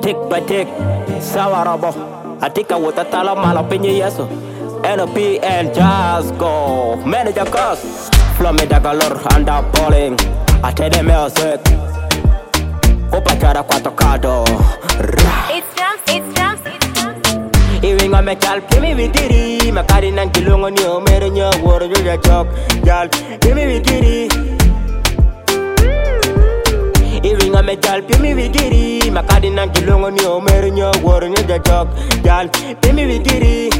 tick by tick, sawarabo. Atika watatala malapenye yeso. NLP and Jazz go. Manager cause Florida galore under bowling. I tell them music. Opachara kwa tokado. It's drums. Iwinga metal kimi vitiri. Makari nankilungo ni omere nya woro ya chok. Jal kimi vitiri. Iwinga metal kimi vitiri. Makari nankilungo ni omere nya woro ya chok. Jal kimi vitiri.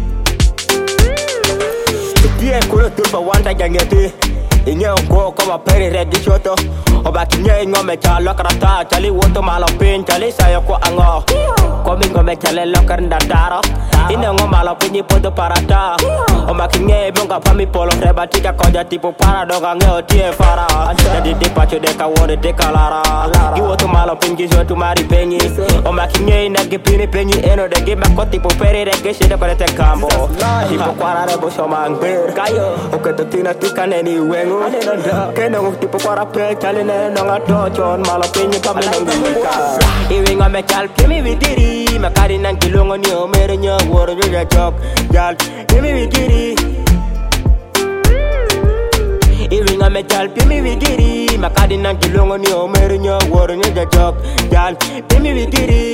Tie kulo turba wanda jangeti. Inye onko kama peri regi shoto. Oba kinye ngome chalo karata. Chali woto malopin chali sayo ko ango. Komi ngome chale lokar ndandaro. Ine ngoma pinyi poto parata. Oba kinye munga pami polo reba tika koja tipo paradoga ngeo tie fara. Jadi dipacho deka wone deka lara. Iwoto malopin gizo tu mari penyi. Oba kinye nagi pini penyi eno degi mako tipo peri regi shida kore te kambo. Tipo kwara rebo shomangber. Kayo oketo tina tika neni wengu. Keno tipo kwara pe chale nene nonga tochon malopin pami nonga. Iwinga mechal kimi vidiri. Makari nankilungo ni omere nya woro ya chok. Jal kimi vidiri. Iwinga mechal kimi vidiri. Makari nankilungo ni omere nya woro ya chok. Jal kimi vidiri.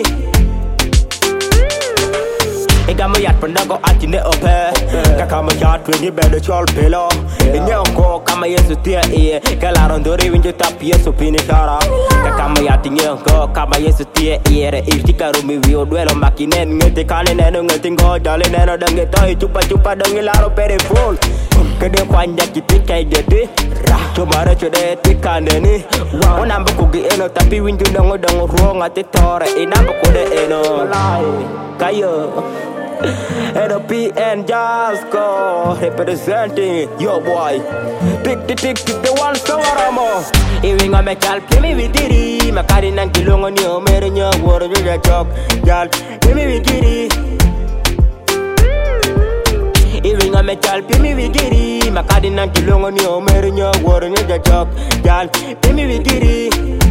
Igamo yat pandago atine ope. Kakama yat wengi bedo chol pelo. Inyonko kama yesu tia iye. Kalarondori winjo tap yesu pini tara. Kakama yat inyonko kama yesu tia iye. Re iftika rumi vio duelo makinen. Ngeti kane neno ngeti ngo jale neno. Dangi tohi chupa dangi laro pere full. Kede kwanja kitika igeti. Chumare chode tika neni. Onambo kugi eno tapi winjo dongo ruonga titore. Inambo kude eno. Kayo NLP and Jazz go representing your boy. Tick the one sawaramo. Iwinga mechal kimi vidiri. Makari nankilungo ni omere nya woro ya chok. Jal kimi vidiri. Iwinga mechal kimi vidiri. Makari nankilungo ni omere nya woro ya chok. Jal kimi vidiri.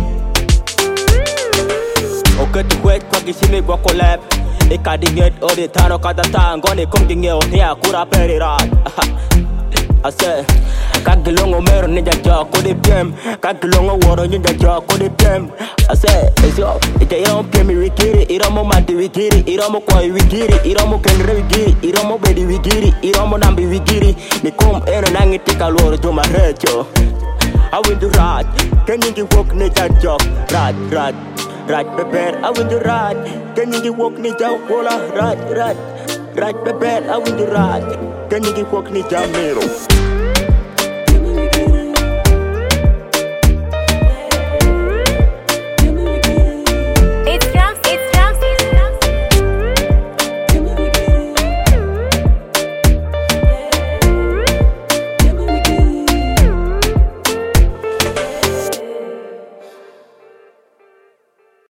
Oketu kwet kwa kishimi kwa collab. Ikadinget odi tano kata tango ni kong dingeo niya kura perirat. I say kagilongo mero ninja joko di piem. Kagilongo woro ninja joko di piem. I say eso ite iromo piemi wikiri. Iromo mati wikiri. Iromo koi wikiri. Iromo kengre wikiri. Iromo bedi wikiri. Iromo nambi wikiri. Nikum eno nangi tika loro juma recho. I win the ride. Kenyingi wok ninja jok. Right, prepare, I win the ride. Can you walk me down, Wola? Right, prepare, I win the ride. Can you walk me down, middle?